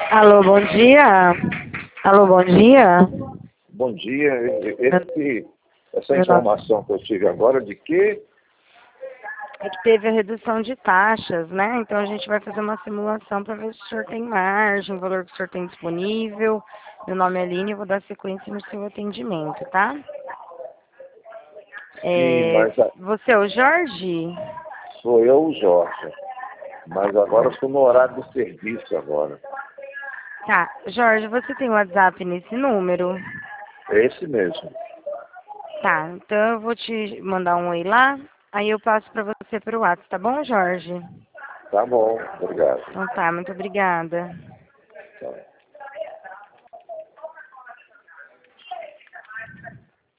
Alô, bom dia. Alô, bom dia. Bom dia. Essa Meu nome informação que eu tive agora de que é que teve a redução de taxas, né? Então a gente vai fazer uma simulação para ver se o senhor tem margem, o valor que o senhor tem disponível. Meu nome é Aline e eu vou dar sequência no seu atendimento, tá? sim, mas Você é o Jorge? sou eu, o Jorge. Mas agora eu estou no horário do serviço agora. Tá. Jorge, você tem WhatsApp nesse número? É esse mesmo. Tá, então eu vou te mandar um oi lá, aí eu passo para você pelo WhatsApp, tá bom, Jorge? Tá bom, obrigado. Então tá, muito obrigada. Tá.